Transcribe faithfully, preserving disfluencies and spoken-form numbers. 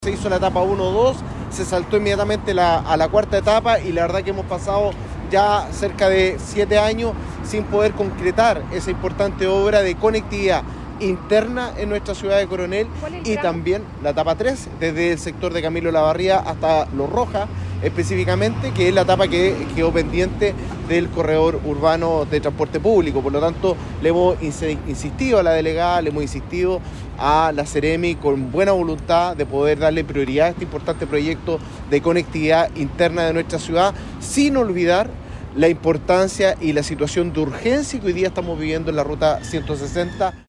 Se hizo la etapa uno dos, se saltó inmediatamente la, a la cuarta etapa y la verdad que hemos pasado ya cerca de siete años sin poder concretar esa importante obra de conectividad interna en nuestra ciudad de Coronel y también la etapa tres, desde el sector de Camilo Lavarría hasta Los Rojas, específicamente, que es la etapa que quedó pendiente del corredor urbano de transporte público. Por lo tanto, le hemos insistido a la delegada, le hemos insistido a la Seremi con buena voluntad de poder darle prioridad a este importante proyecto de conectividad interna de nuestra ciudad, sin olvidar la importancia y la situación de urgencia que hoy día estamos viviendo en la ruta ciento sesenta.